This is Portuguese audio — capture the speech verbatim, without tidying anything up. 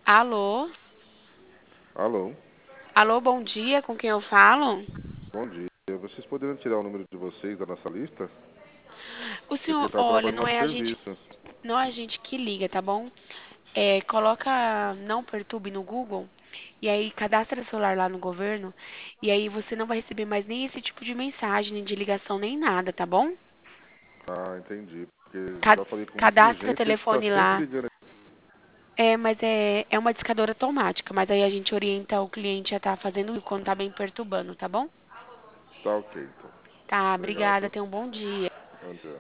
Alô? Alô, Alô, bom dia, com quem eu falo? bom dia. Vocês poderiam tirar o número de vocês da nossa lista? O Eu senhor, queria estar olha, programando não nosso é a gente, serviço. não é a gente que liga, tá bom? É, coloca não perturbe no Google e aí cadastra celular lá no governo e aí você não vai receber mais nem esse tipo de mensagem, nem de ligação, nem nada, tá bom? Ah, entendi. Porque Ca- já falei com muita Cadastra o gente e eles estão telefone sempre lá. ligando. É, mas é, é uma discadora automática, mas aí a gente orienta o cliente a estar fazendo quando tá bem perturbando, tá bom? Tá ok, então. Tá, obrigada, Obrigado. tenha um bom dia. Bom dia.